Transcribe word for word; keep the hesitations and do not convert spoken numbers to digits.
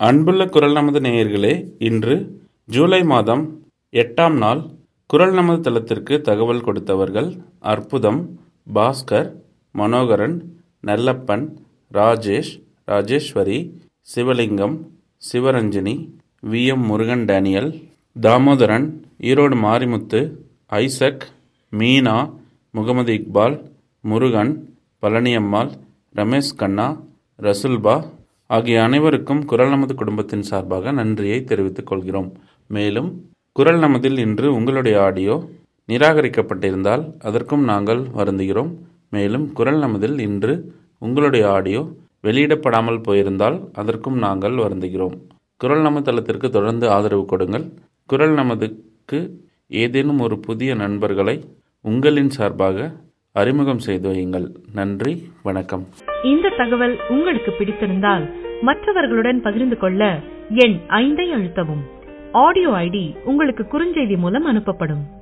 அன்புள்ள குரல் நமது நேயர்களே, இன்று ஜூலை மாதம் எட்டாம் நாள். குரல் நமது தளத்திற்கு தகவல் கொடுத்தவர்கள் Arputham, Bhaskar, Manoharan, Nellappan, Rajesh, Rajeswari, Sivalingam, Sivaranjani, V M Murugan, Daniel, Damodaran, Erode Marimuthu, Isaac, Meena, Mohammed Iqbal, Murugan, Palaniammal, Ramesh Kanna, ரசுல்பா ஆகிய அனைவருக்கும் குரல் நமது குடும்பத்தின் சார்பாக நன்றியை தெரிவித்துக் கொள்கிறோம். மேலும் குரல் நமதில் இன்று உங்களுடைய ஆடியோ நிராகரிக்கப்பட்டிருந்தால் அதற்கும் நாங்கள் வருந்துகிறோம். மேலும் குரல் நமதில் இன்று உங்களுடைய ஆடியோ வெளியிடப்படாமல் போயிருந்தால் அதற்கும் நாங்கள் வருந்துகிறோம். குரல் நமது தளத்திற்கு தொடர்ந்து ஆதரவு கொடுங்கள். குரல் நமதுக்கு ஏதேனும் ஒரு புதிய நண்பர்களை உங்களின் சார்பாக அறிமுகம் செய்து வையுங்கள். நன்றி, வணக்கம். இந்த தகவல் உங்களுக்கு பிடித்திருந்தால் மற்றவர்களுடன் பகிர்ந்து கொள்ள எண் ஐந்தை அழுத்தவும். ஆடியோ ஐடி உங்களுக்கு குறுஞ்செய்தி மூலம் அனுப்பப்படும்.